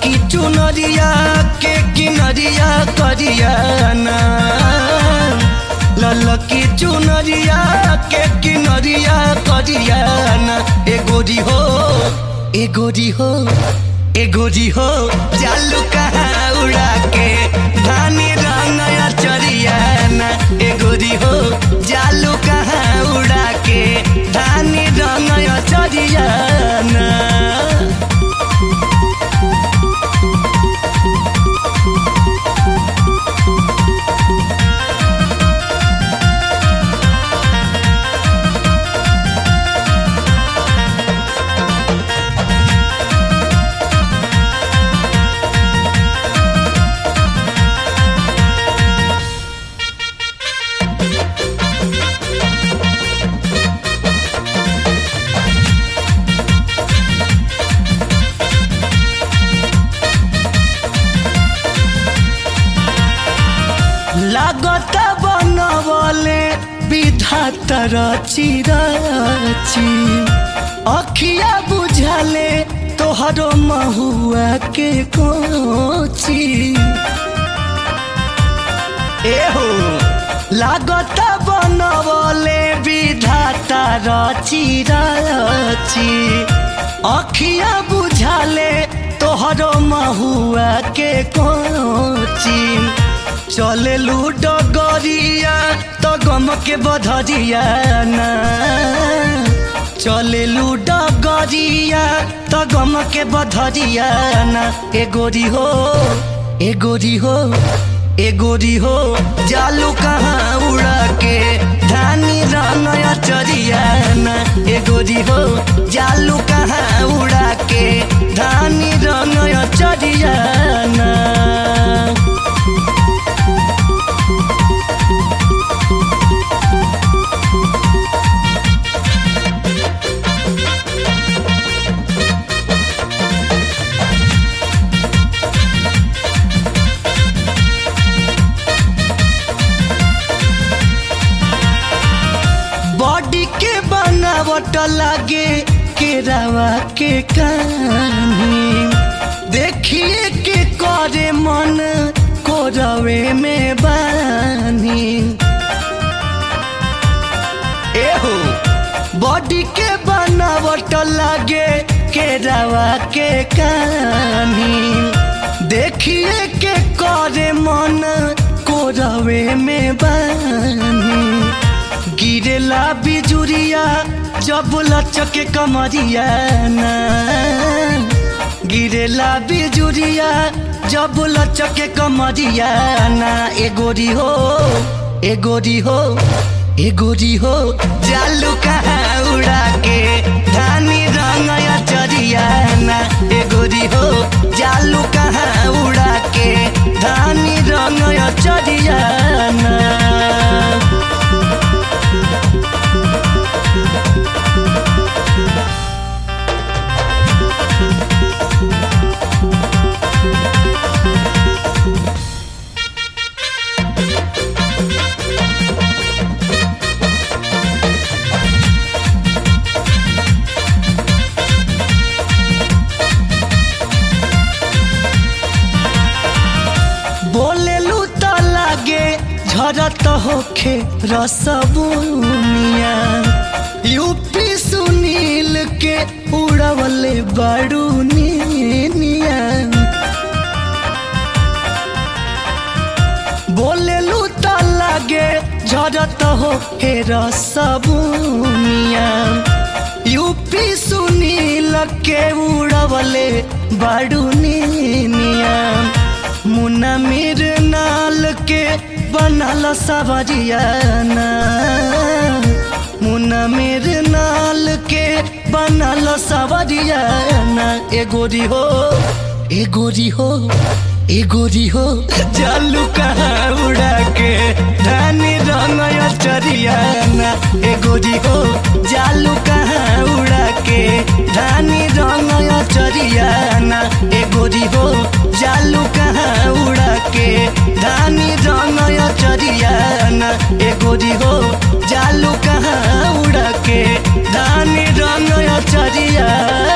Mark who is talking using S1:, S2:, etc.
S1: ललकी चुनरिया के किनरिया करियाना ललकी चुनरिया के किनरिया करियाना ए गोरी हो ए गोरी हो ए गोरी हो जालू कहाँ उड़ा के धानी रंगया चरियाना ए गोरी हो जालू कहाँ उड़ा के धानी रंगया चरियाना लागत बनवले विधाता रची रची अखिया बुझाले तोहरो महुआ के कोची एहो लागत बनवले विधाता रची रची अखिया बुझाले तोहरो महुआ के कोची चले लूडो गरिया तो गम के बधरिया ना चले लूडो गरिया तो गम के बधरिया ना ए गोरी हो ए गोरी हो ए गोरी हो जालू कहाँ उड़ा के धानी रंगया चरिया ना ए गोरी हो जालू कहाँ उड़ा के धानी रंगया चरिया ना बनावट लागे केरावा के कानी देखिए के करे मन कोरवे में बानी एहो बॉडी के बनावट लागे केरावा के कानी देखिए के करे मन कोरवे में बानी गिरेला बिजुरिया जब लचके कमरिया ना गिरेला बिजुरिया जब लचके कमरिया ना ए गोरी हो ए गोरी हो ए गोरी हो जालू कहाँ उड़ा के धानी रंगया चरिया ना ए गोरी हो जालू कहाँ उड़ा के धानी रंगया चरिया ना बोलेलू तो लागे झरत होखे रसबुनिया यूपी सुनील के उड़वले बड़ू निया बोलेलू तो लागे झरत होखे रसबुनिया यूपी सुनील के उड़वले बड़ू निया मुन्ना मेर नाल के बनल सवरिया ना मुन्ना मेर नाल के बनल सवरिया ना ए गोरी हो ए गोरी हो ए गोरी हो जालू कहाँ उड़ा के धानी रंगया चरिया ना ए गोरी हो जालू कहाँ उड़ा के धानी रंगया चरिया ना ए गोरी हो जालू कहाँ उड़ा के धानी रंगया चरिया ना ए गोरी हो जालू कहाँ उड़ा के धानी रंगया चरिया